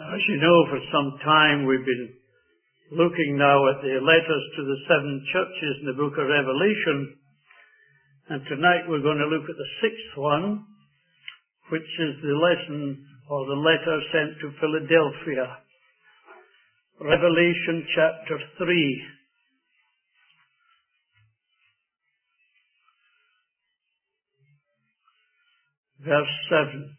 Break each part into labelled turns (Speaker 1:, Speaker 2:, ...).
Speaker 1: As you know, for some time we've been looking now at the letters to the 7 churches in the book of Revelation. And tonight we're going to look at the 6th one, which is the lesson or the letter sent to Philadelphia. Revelation chapter 3. Verse 7.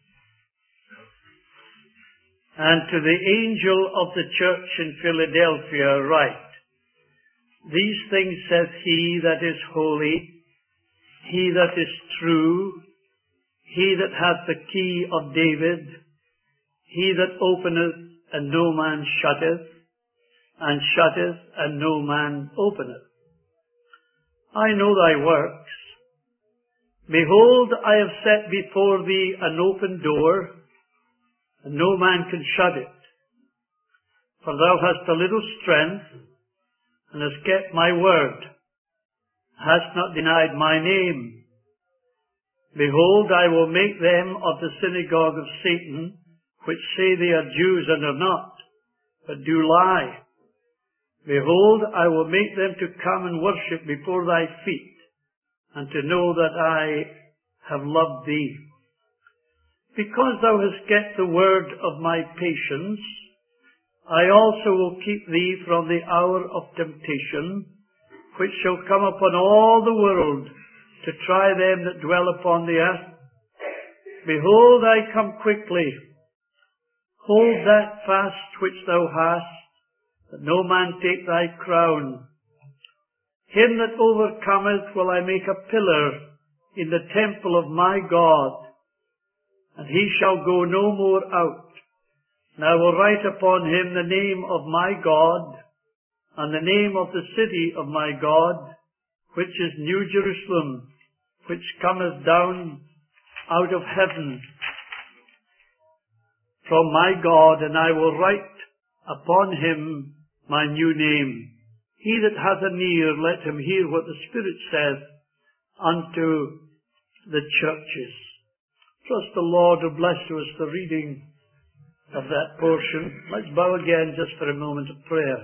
Speaker 1: And to the angel of the church in Philadelphia write, These things saith he that is holy, he that is true, he that hath the key of David, he that openeth and no man shutteth, and shutteth and no man openeth. I know thy works. Behold, I have set before thee an open door, and no man can shut it. For thou hast a little strength, and hast kept my word, hast not denied my name. Behold, I will make them of the synagogue of Satan, which say they are Jews and are not, but do lie. Behold, I will make them to come and worship before thy feet, and to know that I have loved thee. Because thou hast kept the word of my patience, I also will keep thee from the hour of temptation, which shall come upon all the world, to try them that dwell upon the earth. Behold, I come quickly. Hold that fast which thou hast, that no man take thy crown. Him that overcometh will I make a pillar in the temple of my God, and he shall go no more out. And I will write upon him the name of my God, and the name of the city of my God, which is New Jerusalem, which cometh down out of heaven from my God, and I will write upon him my new name. He that hath an ear, let him hear what the Spirit saith unto the churches. Trust the Lord to bless to us the reading of that portion. Let's bow again just for a moment of prayer.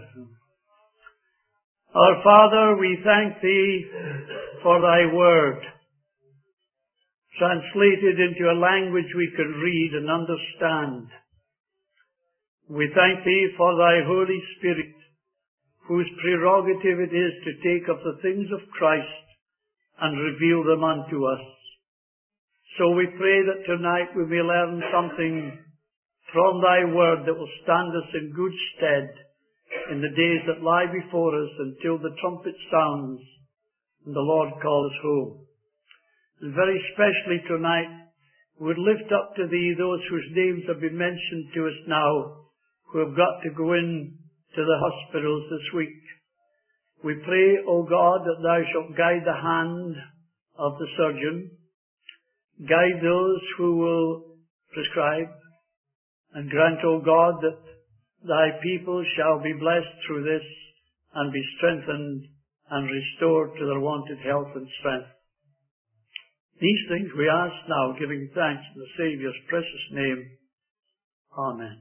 Speaker 1: Our Father, we thank Thee for Thy Word, translated into a language we can read and understand. We thank Thee for Thy Holy Spirit, whose prerogative it is to take of the things of Christ and reveal them unto us. So we pray that tonight we may learn something from Thy Word that will stand us in good stead in the days that lie before us until the trumpet sounds and the Lord calls us home. And very specially tonight, we would lift up to Thee those whose names have been mentioned to us now, who have got to go in to the hospitals this week. We pray, O God, that Thou shalt guide the hand of the surgeon, guide those who will prescribe, and grant, O God, that Thy people shall be blessed through this and be strengthened and restored to their wonted health and strength. These things we ask now, giving thanks in the Saviour's precious name. Amen.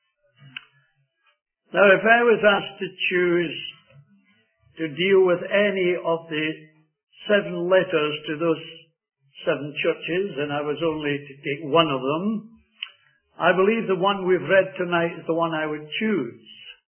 Speaker 1: Now, if I was asked to choose to deal with any of the 7 letters to those 7 churches, and I was only to take one of them, I believe the one we've read tonight is the one I would choose.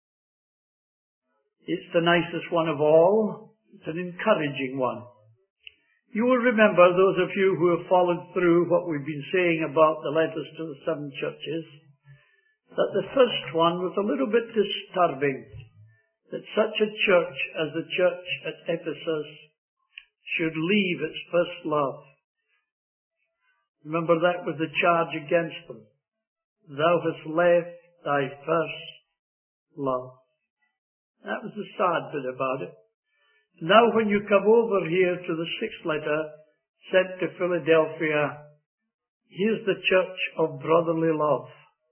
Speaker 1: It's the nicest one of all. It's an encouraging one. You will remember, those of you who have followed through what we've been saying about the letters to the 7 churches, that the first one was a little bit disturbing, that such a church as the church at Ephesus should leave its first love. Remember, that was the charge against them. Thou hast left thy first love. That was the sad bit about it. Now when you come over here to the 6th letter sent to Philadelphia, here's the church of brotherly love.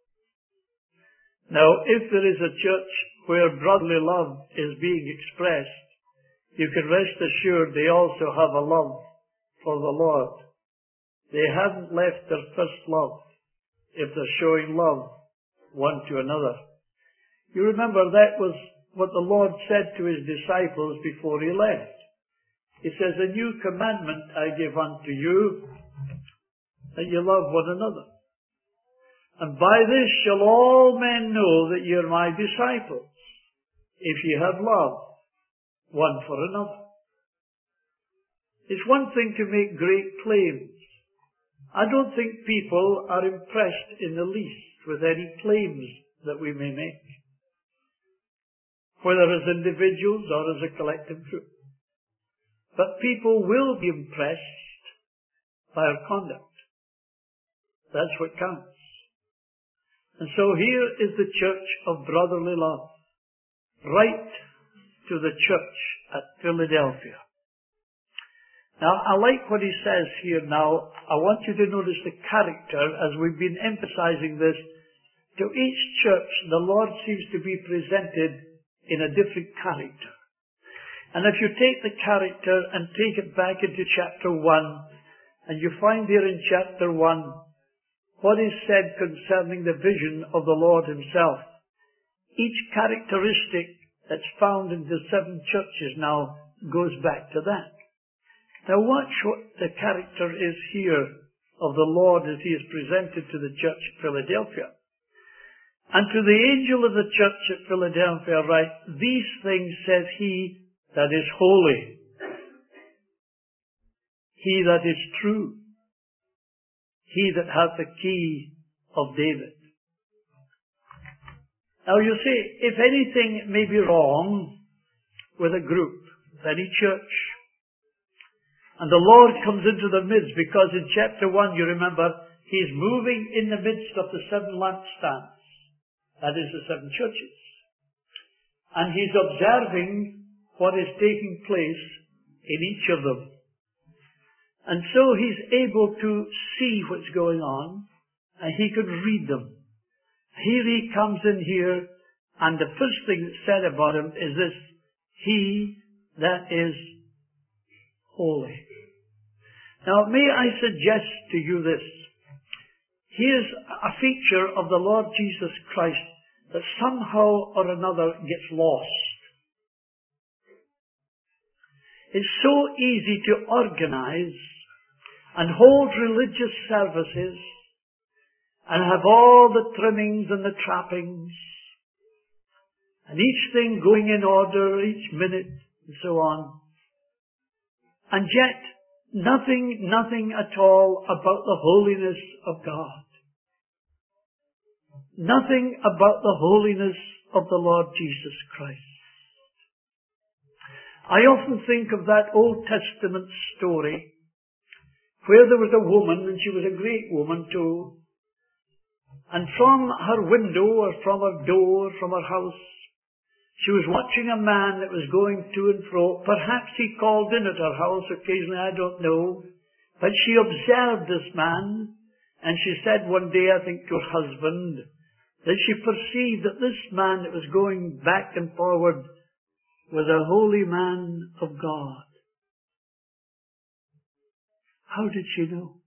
Speaker 1: Now, if there is a church where brotherly love is being expressed, you can rest assured they also have a love for the Lord. They haven't left their first love if they're showing love one to another. You remember that was what the Lord said to his disciples before he left. He says, "A new commandment I give unto you, that you love one another. And by this shall all men know that ye are my disciples, if ye have love one for another." It's one thing to make great claims. I don't think people are impressed in the least with any claims that we may make, whether as individuals or as a collective group. But people will be impressed by our conduct. That's what counts. And so here is the church of brotherly love, right to the church at Philadelphia. Now, I like what he says here now. I want you to notice the character, as we've been emphasizing this. To each church, the Lord seems to be presented in a different character. And if you take the character and take it back into chapter 1, and you find there in chapter 1 what is said concerning the vision of the Lord himself, each characteristic that's found in the 7 churches now goes back to that. Now watch what the character is here of the Lord as he is presented to the church at Philadelphia. "And to the angel of the church at Philadelphia write, These things says he that is holy, he that is true, he that hath the key of David." Now you see, if anything may be wrong with a group, with any church, and the Lord comes into the midst, because in chapter 1, you remember, he's moving in the midst of the 7 lampstands. That is the 7 churches. And he's observing what is taking place in each of them. And so he's able to see what's going on, and he could read them. Here he comes in here, and the first thing that's said about him is this: he that is holy. Now, may I suggest to you this. Here's a feature of the Lord Jesus Christ that somehow or another gets lost. It's so easy to organize and hold religious services and have all the trimmings and the trappings and each thing going in order each minute and so on. And yet, nothing at all about the holiness of God. Nothing about the holiness of the Lord Jesus Christ. I often think of that Old Testament story where there was a woman, and she was a great woman too, and from her window or from her door, from her house, she was watching a man that was going to and fro. Perhaps he called in at her house occasionally, I don't know. But she observed this man, and she said one day, I think, to her husband, that she perceived that this man that was going back and forward was a holy man of God. How did she know?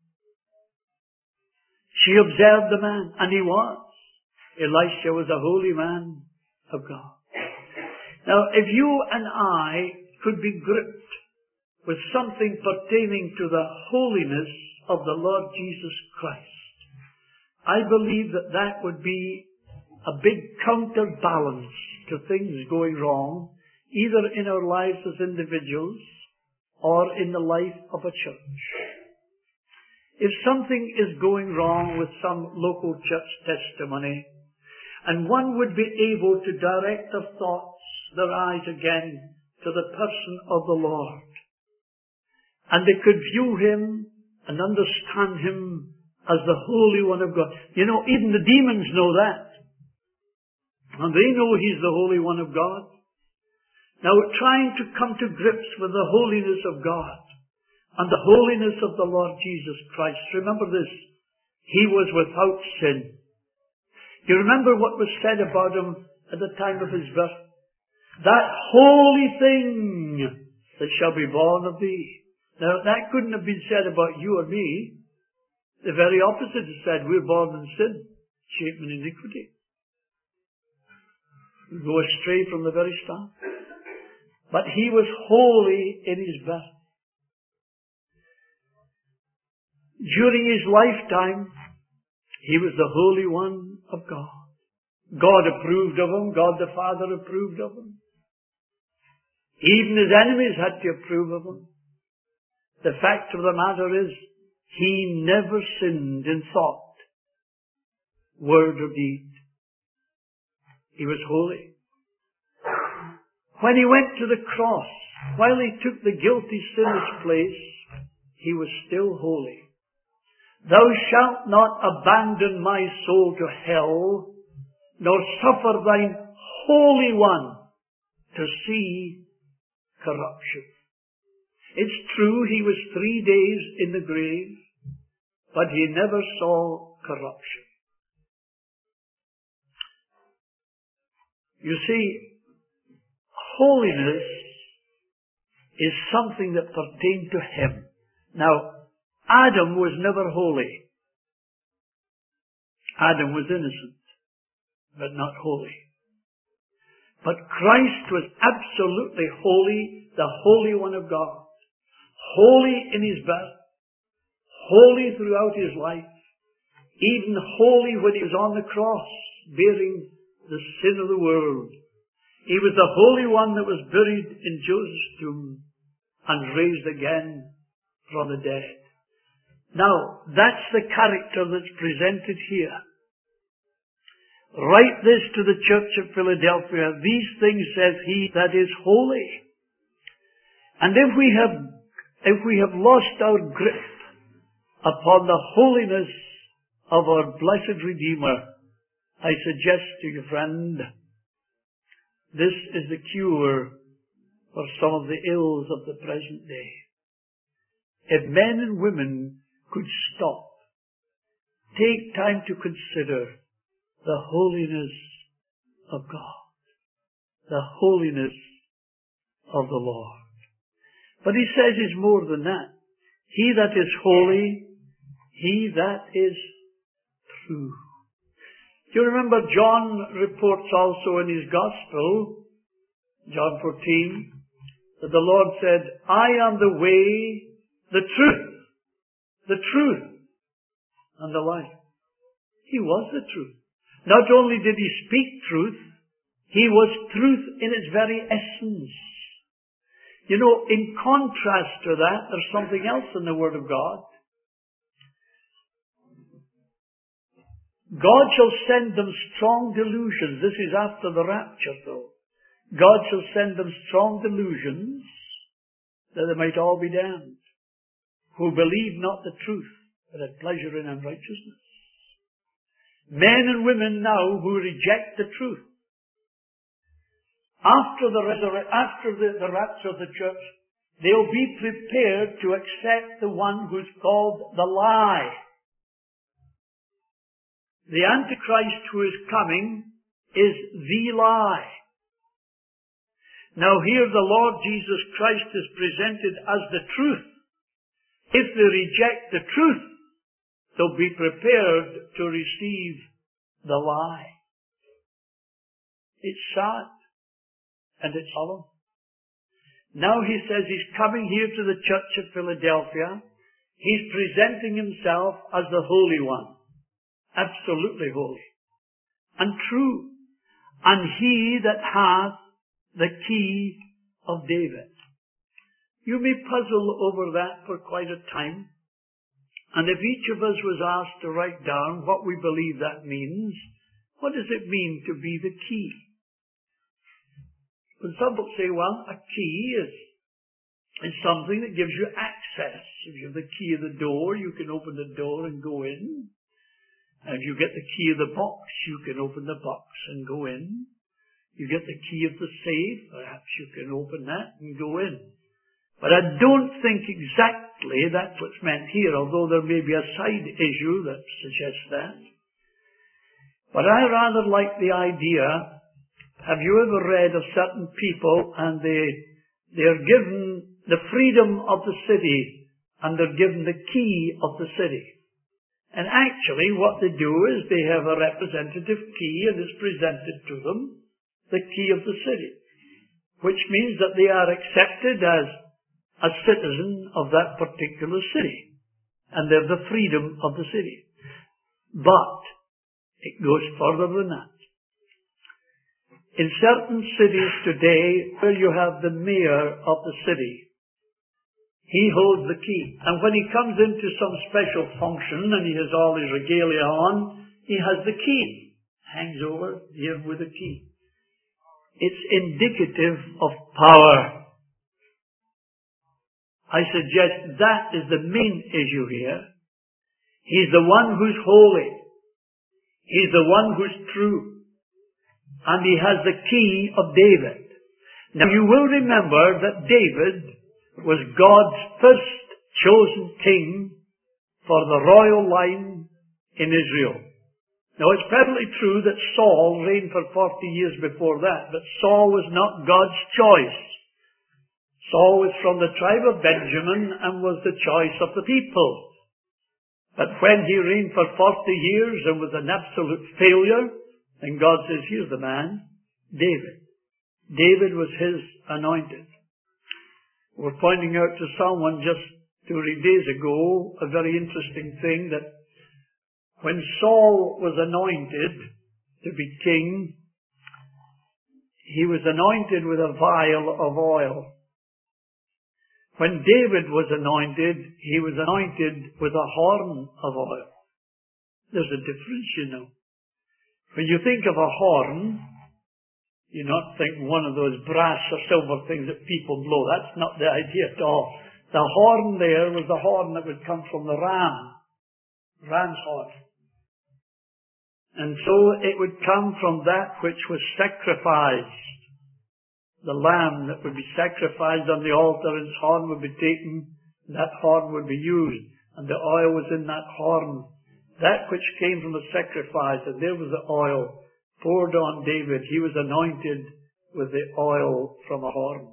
Speaker 1: She observed the man, and he was. Elisha was a holy man of God. Now, if you and I could be gripped with something pertaining to the holiness of the Lord Jesus Christ, I believe that that would be a big counterbalance to things going wrong, either in our lives as individuals or in the life of a church. If something is going wrong with some local church testimony, and one would be able to direct their thoughts, their eyes again to the person of the Lord, and they could view him and understand him as the Holy One of God. You know, even the demons know that. And they know he's the Holy One of God. Now, trying to come to grips with the holiness of God and the holiness of the Lord Jesus Christ. Remember this. He was without sin. You remember what was said about him at the time of his birth? That holy thing that shall be born of thee. Now, that couldn't have been said about you or me. The very opposite is said. We're born in sin, shame and iniquity. We go astray from the very start. But he was holy in his birth. During his lifetime, he was the Holy One of God. God approved of him. God the Father approved of him. Even his enemies had to approve of him. The fact of the matter is, he never sinned in thought, word or deed. He was holy. When he went to the cross, while he took the guilty sinner's place, he was still holy. Thou shalt not abandon my soul to hell, nor suffer thine Holy One to see corruption. It's true he was 3 days in the grave, but he never saw corruption. You see, holiness is something that pertained to him. Now, Adam was never holy. Adam was innocent, but not holy. But Christ was absolutely holy, the Holy One of God. Holy in his birth, holy throughout his life, even holy when he was on the cross, bearing the sin of the world. He was the Holy One that was buried in Joseph's tomb and raised again from the dead. Now, that's the character that's presented here. Write this to the church of Philadelphia. These things says he that is holy. And if we have lost our grip upon the holiness of our blessed Redeemer, I suggest to you, friend, this is the cure for some of the ills of the present day. If men and women could stop, take time to consider the holiness of God, the holiness of the Lord. But he says it's more than that. He that is holy, he that is true. Do you remember John reports also in his Gospel, John 14, that the Lord said, I am the way, the truth, and the life. He was the truth. Not only did he speak truth, he was truth in its very essence. You know, in contrast to that, there's something else in the Word of God. God shall send them strong delusions. This is after the rapture, though. God shall send them strong delusions that they might all be damned, who believe not the truth, but had pleasure in unrighteousness. Men and women now who reject the truth. After the rapture of the church, they'll be prepared to accept the one who's called the lie. The Antichrist who is coming is the lie. Now here the Lord Jesus Christ is presented as the truth. If they reject the truth, they'll be prepared to receive the lie. It's sad and it's solemn. Now he says he's coming here to the church of Philadelphia. He's presenting himself as the Holy One. Absolutely holy and true. And he that hath the key of David. You may puzzle over that for quite a time. And if each of us was asked to write down what we believe that means, what does it mean to be the key? Well, some will say, well, a key is something that gives you access. If you have the key of the door, you can open the door and go in. And if you get the key of the box, you can open the box and go in. You get the key of the safe, perhaps you can open that and go in. But I don't think exactly that's what's meant here, although there may be a side issue that suggests that. But I rather like the idea, have you ever read of certain people and they are given the freedom of the city and they're given the key of the city. And actually what they do is they have a representative key and it's presented to them. the key of the city, which means that they are accepted as a citizen of that particular city, and they have the freedom of the city. But it goes further than that. In certain cities today, where you have the mayor of the city, he holds the key. And when he comes into some special function and he has all his regalia on, he has the key. Hangs over here with the key. It's indicative of power. I suggest that is the main issue here. He's the one who's holy. He's the one who's true. And he has the key of David. Now you will remember that David was God's first chosen king for the royal line in Israel. Now it's perfectly true that Saul reigned for 40 years before that, but Saul was not God's choice. Saul was from the tribe of Benjamin and was the choice of the people. But when he reigned for 40 years and was an absolute failure, then God says, here's the man, David. David was his anointed. We're pointing out to someone just 2 days ago a very interesting thing, that when Saul was anointed to be king, he was anointed with a vial of oil. When David was anointed, he was anointed with a horn of oil. There's a difference, you know. When you think of a horn, you not think one of those brass or silver things that people blow. That's not the idea at all. The horn there was the horn that would come from the ram's horn. And so it would come from that which was sacrificed. The lamb that would be sacrificed on the altar, its horn would be taken, that horn would be used, and the oil was in that horn. That which came from the sacrifice, and there was the oil poured on David. He was anointed with the oil from a horn.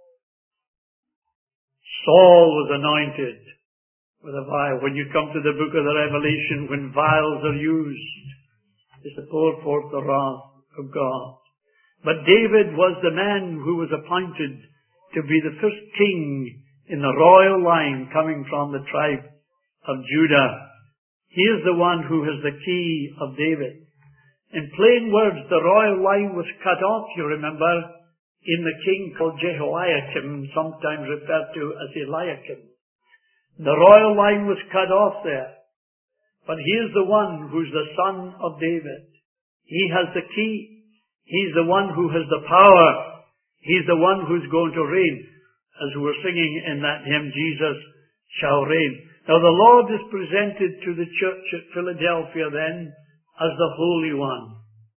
Speaker 1: Saul was anointed with a vial. When you come to the book of the Revelation, when vials are used, it's to pour forth the wrath of God. But David was the man who was appointed to be the first king in the royal line coming from the tribe of Judah. He is the one who has the key of David. In plain words, the royal line was cut off, you remember, in the king called Jehoiakim, sometimes referred to as Eliakim. The royal line was cut off there. But he is the one who's the son of David. He has the key. He's the one who has the power. He's the one who's going to reign. As we were singing in that hymn, Jesus shall reign. Now the Lord is presented to the church at Philadelphia then as the Holy One,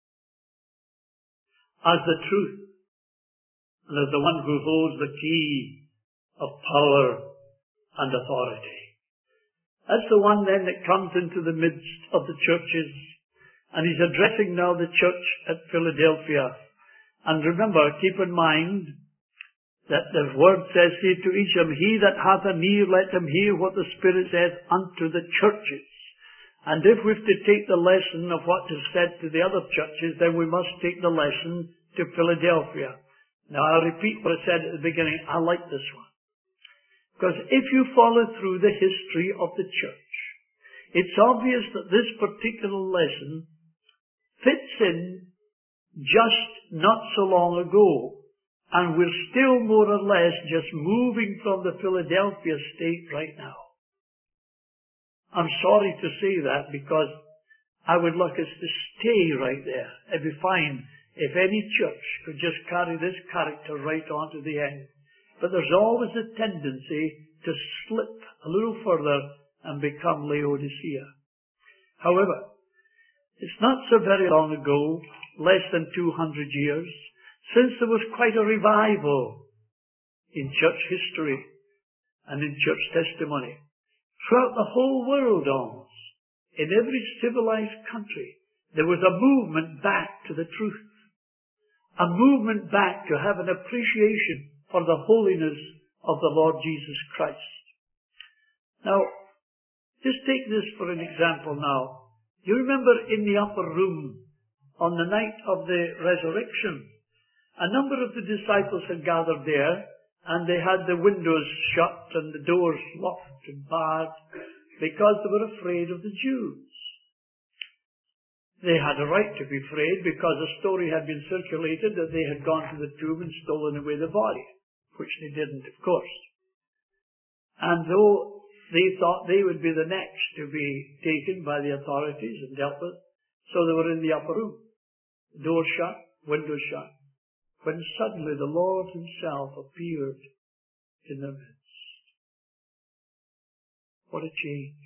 Speaker 1: as the truth, and as the one who holds the key of power and authority. That's the one then that comes into the midst of the churches. And he's addressing now the church at Philadelphia. And remember, keep in mind that the word says here to each of them, he that hath an ear, let him hear what the Spirit saith unto the churches. And if we've to take the lesson of what is said to the other churches, then we must take the lesson to Philadelphia. Now I'll repeat what I said at the beginning. I like this one. Because if you follow through the history of the church, it's obvious that this particular lesson fits in just not so long ago. And we're still more or less just moving from the Philadelphia state right now. I'm sorry to say that because I would like us to stay right there. It'd be fine if any church could just carry this character right on to the end. But there's always a tendency to slip a little further and become Laodicea. However, it's not so very long ago, less than 200 years, since there was quite a revival in church history and in church testimony. Throughout the whole world almost, in every civilized country, there was a movement back to the truth. A movement back to have an appreciation for the holiness of the Lord Jesus Christ. Now, just take this for an example now. You remember in the upper room on the night of the resurrection, A number of the disciples had gathered there, and they had the windows shut and the doors locked and barred because they were afraid of the Jews. They had a right to be afraid because a story had been circulated that they had gone to the tomb and stolen away the body, which they didn't, of course. And though they thought they would be the next to be taken by the authorities and dealt with, so they were in the upper room, door shut, window shut, when suddenly the Lord himself appeared in their midst. What a change.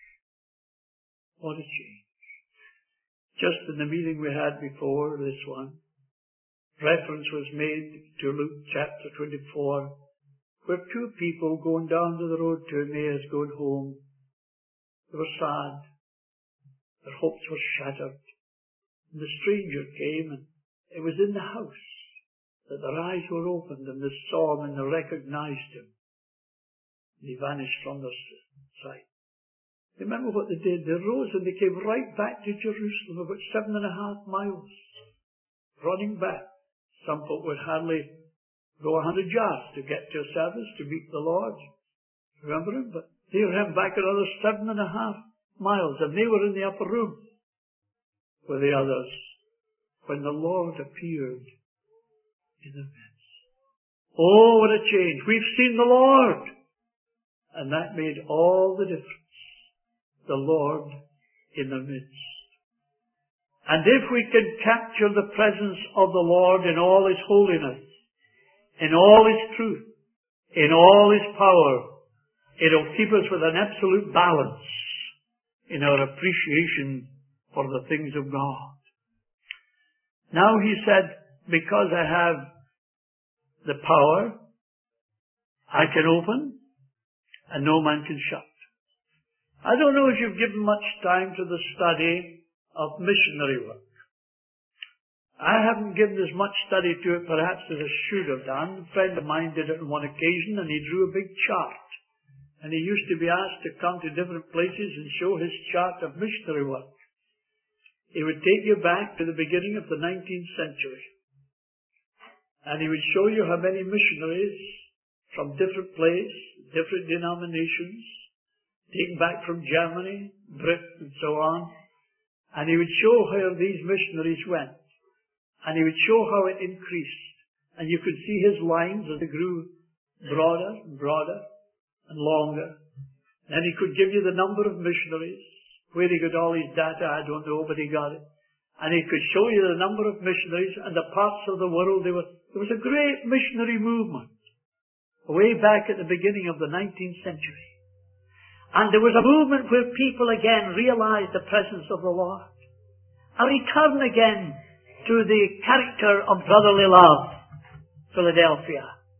Speaker 1: What a change. Just in the meeting we had before this one, reference was made to Luke chapter 24, where two people going down to the road to Emmaus, going home, they were sad. Their hopes were shattered. And the stranger came, and it was in the house that their eyes were opened, and they saw him and they recognized him. And he vanished from their sight. Remember what they did? They rose and they came right back to Jerusalem, about 7.5 miles, running back. Some folk would hardly go 100 yards to get to a service to meet the Lord. Remember him? But they ran back another 7.5 miles, and they were in the upper room with the others when the Lord appeared in the midst. Oh, what a change. We've seen the Lord. And that made all the difference. The Lord in the midst. And if we can capture the presence of the Lord in all His holiness, in all His truth, in all His power, it'll keep us with an absolute balance in our appreciation for the things of God. Now he said, because I have the power, I can open and no man can shut. I don't know if you've given much time to the study of missionary work. I haven't given as much study to it perhaps as I should have done. A friend of mine did it on one occasion, and he drew a big chart. And he used to be asked to come to different places and show his chart of missionary work. He would take you back to the beginning of the 19th century. And he would show you how many missionaries from different places, different denominations, taken back from Germany, Britain, and so on. And he would show how these missionaries went. And he would show how it increased. And you could see his lines as they grew broader and broader and longer. And he could give you the number of missionaries. Where he got all his data, I don't know, but he got it. And he could show you the number of missionaries and the parts of the world. There was a great missionary movement way back at the beginning of the 19th century. And there was a movement where people again realized the presence of the Lord. A return again to the character of brotherly love. Philadelphia.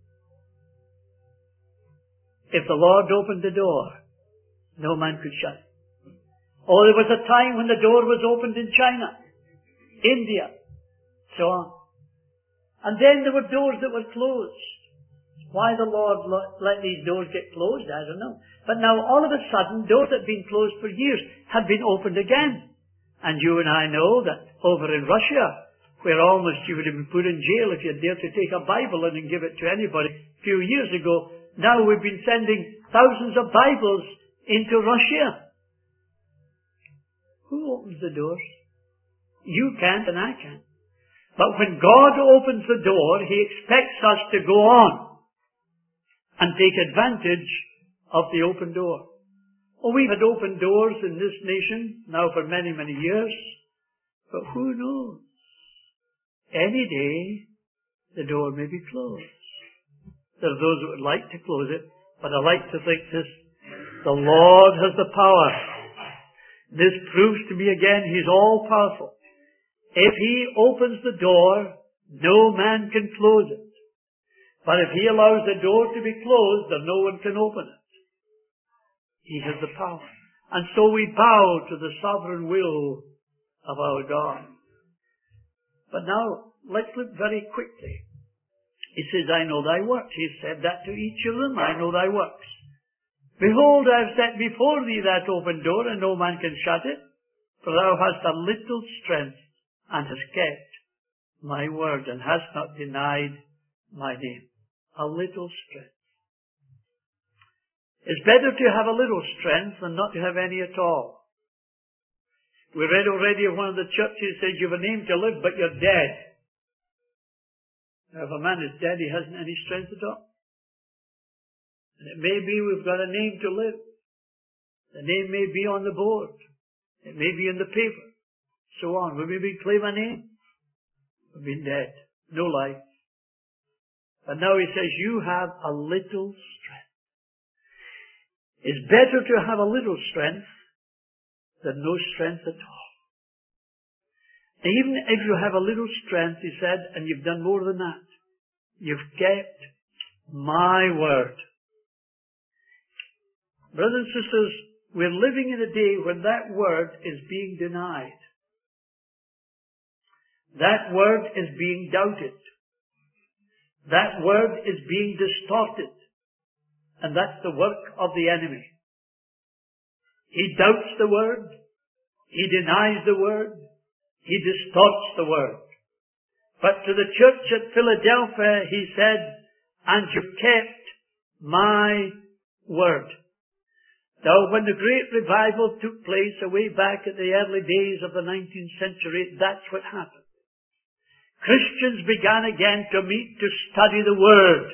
Speaker 1: If the Lord opened the door, no man could shut it. Oh, there was a time when the door was opened in China, India, so on. And then there were doors that were closed. Why the Lord let these doors get closed, I don't know. But now all of a sudden, doors that had been closed for years have been opened again. And you and I know that over in Russia, where almost you would have been put in jail if you dared to take a Bible in and give it to anybody a few years ago, now we've been sending thousands of Bibles into Russia. Who opens the doors? You can't and I can't. But when God opens the door, He expects us to go on and take advantage of the open door. Oh, we've had open doors in this nation now for many, many years. But who knows? Any day, the door may be closed. There are those who would like to close it, but I like to think this. The Lord has the power. This proves to me again, He's all powerful. If He opens the door, no man can close it. But if He allows the door to be closed, then no one can open it. He has the power. And so we bow to the sovereign will of our God. But now, let's look very quickly. He says, I know thy works. He said that to each of them. I know thy works. Behold, I have set before thee that open door, and no man can shut it. For thou hast a little strength, and hast kept my word and hast not denied my name. A little strength. It's better to have a little strength than not to have any at all. We read already of one of the churches says you have a name to live, but you're dead. Now, if a man is dead, he hasn't any strength at all. And it may be we've got a name to live. The name may be on the board. It may be in the paper. So on. We maybe claim a name. We've been dead. No life. But now he says, you have a little strength. It's better to have a little strength than no strength at all. And even if you have a little strength, he said, and you've done more than that, you've kept my word. Brothers and sisters, we're living in a day when that word is being denied. That word is being doubted. That word is being distorted. And that's the work of the enemy. He doubts the word. He denies the word. He distorts the word. But to the church at Philadelphia, he said, and you kept my word. Now, when the great revival took place away back at the early days of the 19th century, that's what happened. Christians began again to meet to study the Word.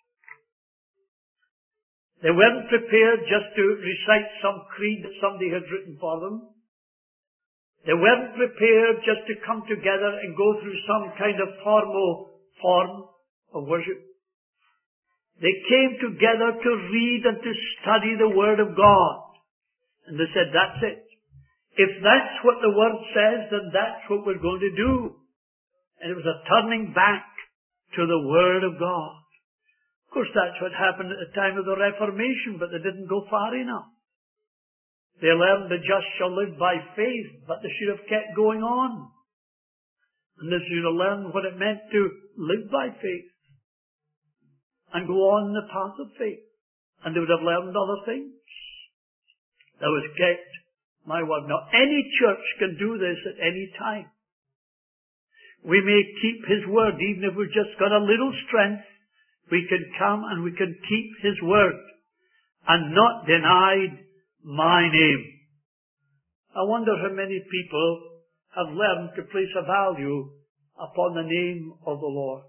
Speaker 1: They weren't prepared just to recite some creed that somebody had written for them. They weren't prepared just to come together and go through some kind of formal form of worship. They came together to read and to study the Word of God. And they said, that's it. If that's what the Word says, then that's what we're going to do. And it was a turning back to the Word of God. Of course, that's what happened at the time of the Reformation, but they didn't go far enough. They learned the just shall live by faith, but they should have kept going on. And they should have learned what it meant to live by faith and go on the path of faith. And they would have learned other things. That was kept my word. Now, any church can do this at any time. We may keep His word, even if we've just got a little strength. We can come and we can keep His word and not deny my name. I wonder how many people have learned to place a value upon the name of the Lord.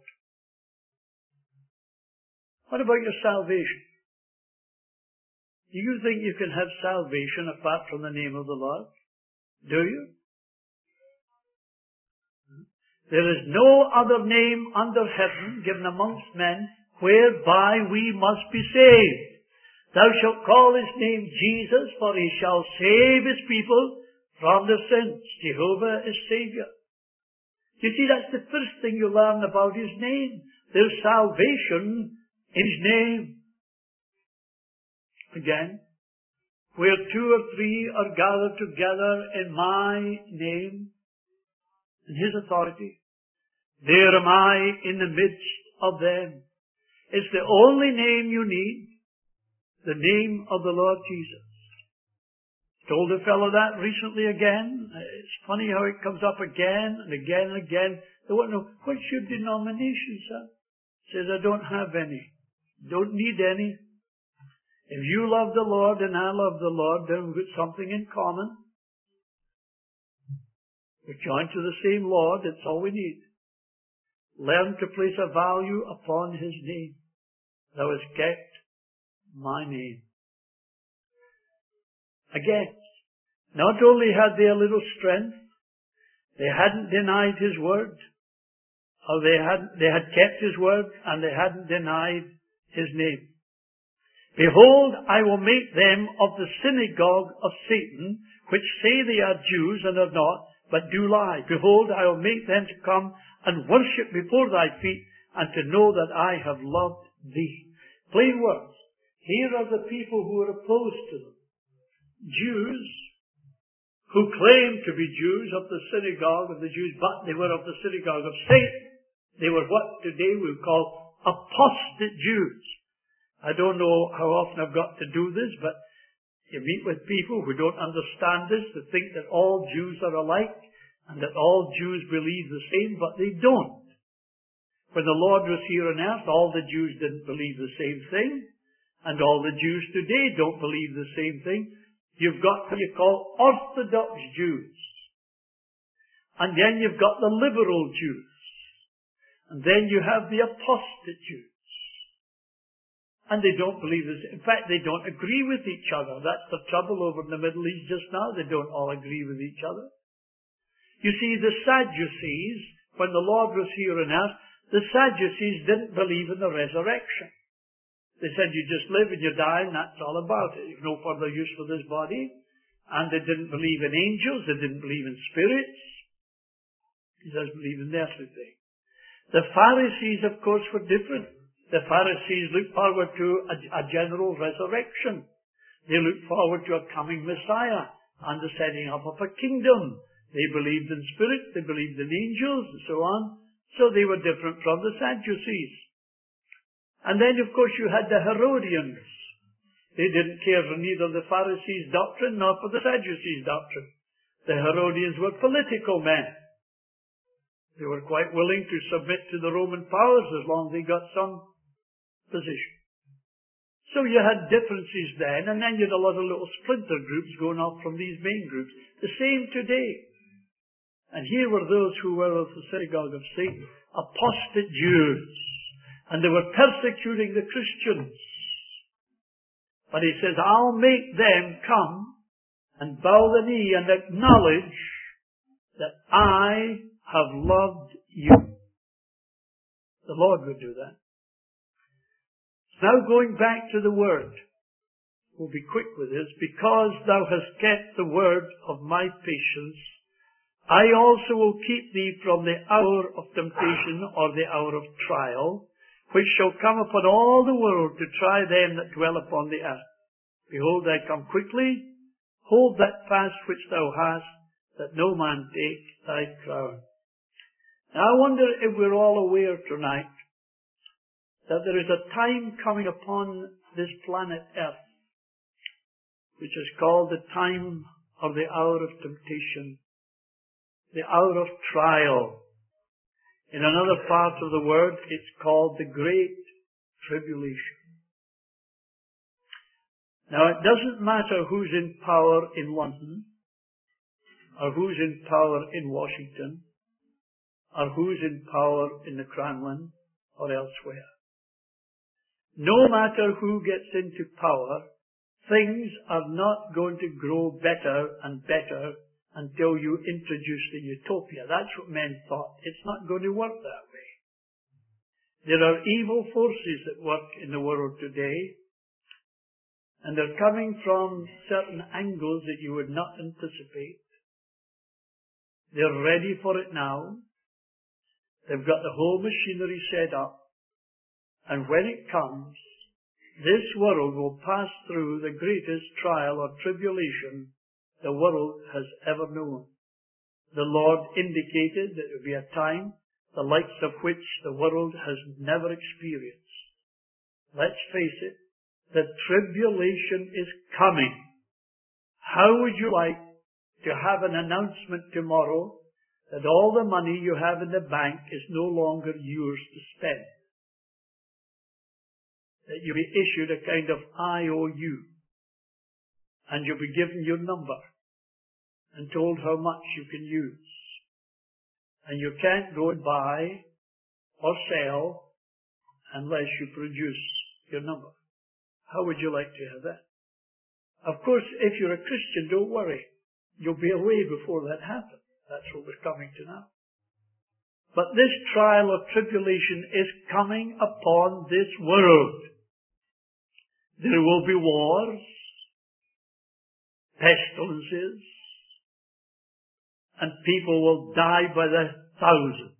Speaker 1: What about your salvation? Do you think you can have salvation apart from the name of the Lord? Do you? There is no other name under heaven given amongst men whereby we must be saved. Thou shalt call His name Jesus, for He shall save His people from their sins. Jehovah is Savior. You see, that's the first thing you learn about His name. There's salvation in His name. Again, where two or three are gathered together in my name, in His authority, there am I in the midst of them. It's the only name you need, the name of the Lord Jesus. Told a fellow that recently again. It's funny how it comes up again and again and again. They want to know, what's your denomination, sir? Says, I don't have any. Don't need any. If you love the Lord and I love the Lord, then we've got something in common. We're joined to the same Lord. That's all we need. Learn to place a value upon His name. Thou hast kept my name. Again, not only had they a little strength, they hadn't denied His word, or they had kept His word, and they hadn't denied His name. Behold, I will make them of the synagogue of Satan, which say they are Jews and are not, but do lie. Behold, I will make them to come and worship before thy feet, and to know that I have loved thee. Plain words. Here are the people who are opposed to them. Jews who claimed to be Jews of the synagogue of the Jews, but they were of the synagogue of Satan. They were what today we call apostate Jews. I don't know how often I've got to do this, but you meet with people who don't understand this, who think that all Jews are alike, and that all Jews believe the same, but they don't. When the Lord was here on earth, all the Jews didn't believe the same thing, and all the Jews today don't believe the same thing. You've got what you call Orthodox Jews. And then you've got the liberal Jews. And then you have the apostate Jews. And they don't believe this. In fact, they don't agree with each other. That's the trouble over in the Middle East just now. They don't all agree with each other. You see, the Sadducees, when the Lord was here on earth, the Sadducees didn't believe in the resurrection. They said you just live and you die and that's all about it. You've no further use for this body. And they didn't believe in angels. They didn't believe in spirits. He doesn't believe in the earthly thing. The Pharisees, of course, were different. The Pharisees looked forward to a general resurrection. They looked forward to a coming Messiah and the setting up of a kingdom. They believed in spirits, they believed in angels, and so on. So they were different from the Sadducees. And then, of course, you had the Herodians. They didn't care for neither the Pharisees' doctrine nor for the Sadducees' doctrine. The Herodians were political men. They were quite willing to submit to the Roman powers as long as they got some position. So you had differences then, and then you had a lot of little splinter groups going off from these main groups. The same today. And here were those who were of the synagogue of Satan, apostate Jews. And they were persecuting the Christians. But he says, I'll make them come and bow the knee and acknowledge that I have loved you. The Lord would do that. Now going back to the word. We'll be quick with this. Because thou hast kept the word of my patience, I also will keep thee from the hour of temptation or the hour of trial, which shall come upon all the world to try them that dwell upon the earth. Behold, I come quickly. Hold that fast which thou hast, that no man take thy crown. Now I wonder if we're all aware tonight that there is a time coming upon this planet Earth, which is called the time of the hour of temptation, the hour of trial. In another part of the word, it's called the Great Tribulation. Now, it doesn't matter who's in power in London, or who's in power in Washington, or who's in power in the Kremlin, or elsewhere. No matter who gets into power, things are not going to grow better and better until you introduce the utopia. That's what men thought. It's not going to work that way. There are evil forces at work in the world today, and they're coming from certain angles that you would not anticipate. They're ready for it now. They've got the whole machinery set up. And when it comes, this world will pass through the greatest trial or tribulation the world has ever known. The Lord indicated that it would be a time the likes of which the world has never experienced. Let's face it, the tribulation is coming. How would you like to have an announcement tomorrow that all the money you have in the bank is no longer yours to spend? That you'll be issued a kind of IOU, and you'll be given your number and told how much you can use. And you can't go and buy or sell unless you produce your number. How would you like to have that? Of course, if you're a Christian, don't worry. You'll be away before that happens. That's what we're coming to now. But this trial or tribulation is coming upon this world. There will be wars, pestilences, and people will die by the thousands.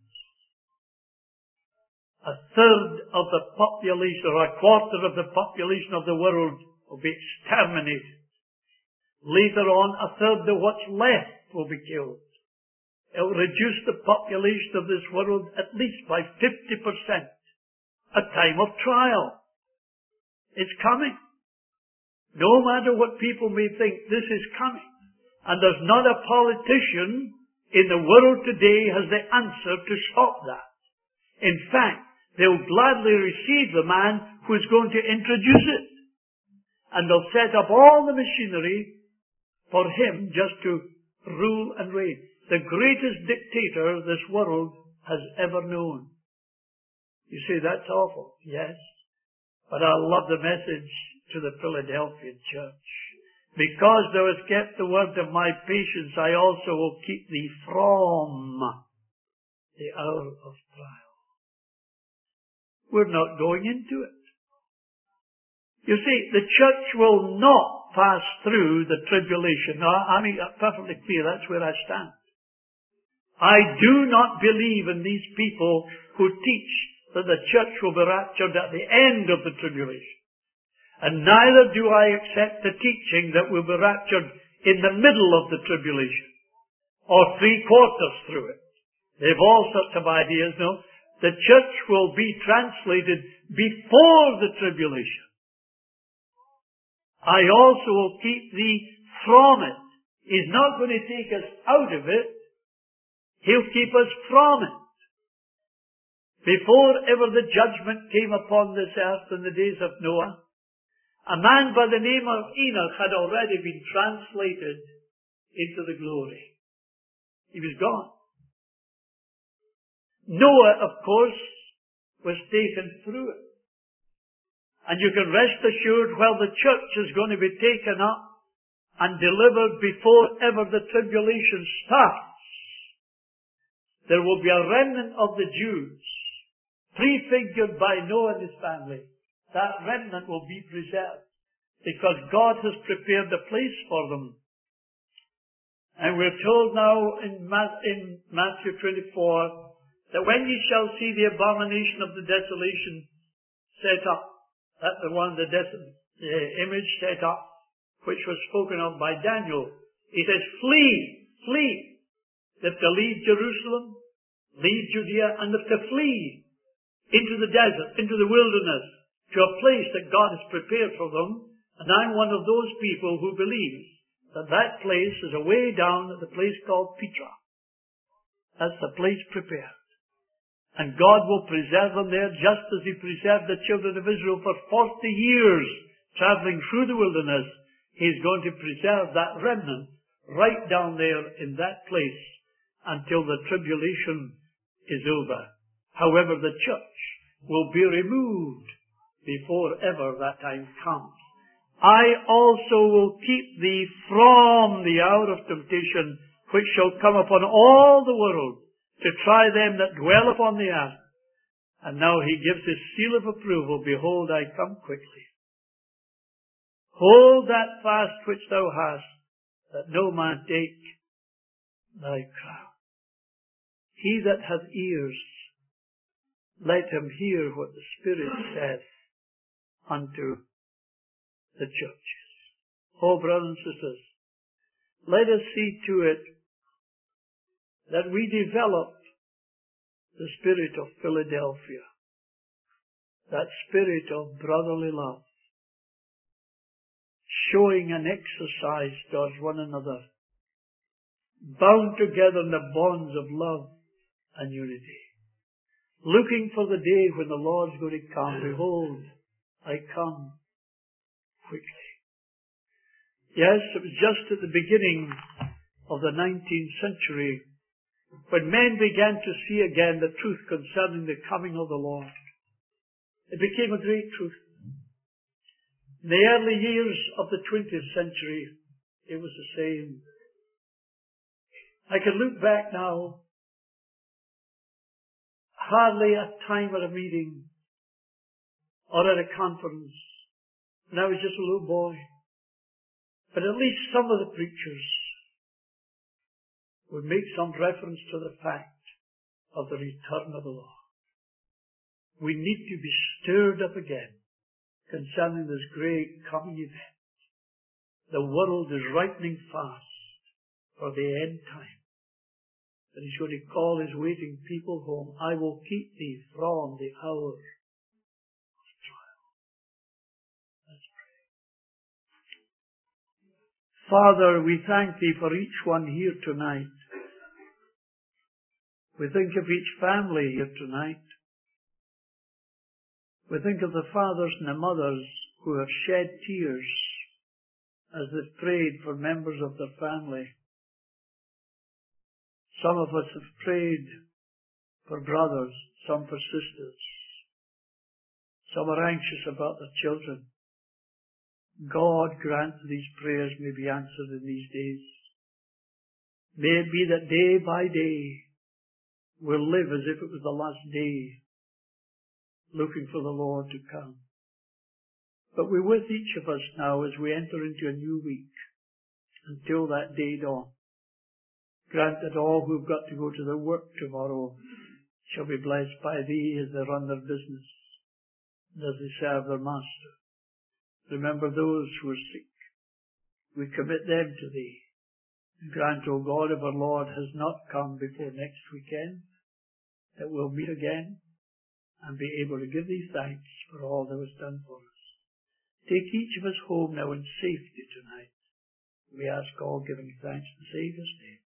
Speaker 1: A third of the population, or a quarter of the population of the world will be exterminated. Later on, a third of what's left will be killed. It will reduce the population of this world at least by 50%. A time of trial. It's coming. No matter what people may think, this is coming. And there's not a politician in the world today has the answer to stop that. In fact, they'll gladly receive the man who's going to introduce it. And they'll set up all the machinery for him just to rule and reign. The greatest dictator this world has ever known. You say, that's awful. Yes. But I love the message to the Philadelphia church. Because thou hast kept the word of my patience, I also will keep thee from the hour of trial. We're not going into it. You see, the church will not pass through the tribulation. Now, I mean, perfectly clear, that's where I stand. I do not believe in these people who teach that the church will be raptured at the end of the tribulation. And neither do I accept the teaching that we'll be raptured in the middle of the tribulation, or 3/4 through it. They've all sorts of ideas, no? The church will be translated before the tribulation. I also will keep thee from it. He's not going to take us out of it. He'll keep us from it. Before ever the judgment came upon this earth in the days of Noah, a man by the name of Enoch had already been translated into the glory. He was gone. Noah, of course, was taken through it. And you can rest assured while the church is going to be taken up and delivered before ever the tribulation starts, there will be a remnant of the Jews, prefigured by Noah and his family. That remnant will be preserved because God has prepared a place for them. And we're told now in Matthew 24 that when ye shall see the abomination of the desolation set up, that's the one, the image set up, which was spoken of by Daniel. He says, flee, flee. They have to leave Jerusalem, leave Judea, and they have to flee into the desert, into the wilderness, to a place that God has prepared for them. And I'm one of those people who believes that that place is away down at the place called Petra. That's the place prepared. And God will preserve them there just as He preserved the children of Israel for 40 years traveling through the wilderness. He's going to preserve that remnant right down there in that place until the tribulation is over. However, the church will be removed before ever that time comes. I also will keep thee from the hour of temptation which shall come upon all the world to try them that dwell upon the earth. And now He gives His seal of approval. Behold, I come quickly. Hold that fast which thou hast, that no man take thy crown. He that hath ears, let him hear what the Spirit saith unto the churches. Oh, brothers and sisters, let us see to it that we develop the spirit of Philadelphia, that spirit of brotherly love, showing an exercise towards one another, bound together in the bonds of love and unity, looking for the day when the Lord's going to come. Behold, I come quickly. Yes, it was just at the beginning of the 19th century when men began to see again the truth concerning the coming of the Lord. It became a great truth. In the early years of the 20th century, it was the same. I can look back now, hardly a time at a meeting or at a conference, when I was just a little boy, but at least some of the preachers would make some reference to the fact of the return of the Lord. We need to be stirred up again concerning this great coming event. The world is ripening fast for the end time. And He's going to call His waiting people home. I will keep thee from the hour of trial. Let's pray. Father, we thank Thee for each one here tonight. We think of each family here tonight. We think of the fathers and the mothers who have shed tears as they've prayed for members of their family. Some of us have prayed for brothers, some for sisters. Some are anxious about their children. God grant these prayers may be answered in these days. May it be that day by day we'll live as if it was the last day, looking for the Lord to come. But we're with each of us now as we enter into a new week until that day dawn. Grant that all who've got to go to their work tomorrow shall be blessed by Thee as they run their business and as they serve their Master. Remember those who are sick. We commit them to Thee. And grant, O God, if our Lord has not come before next weekend, that we'll meet again and be able to give Thee thanks for all Thou hast done for us. Take each of us home now in safety tonight. We ask all giving thanks in the Saviour's name.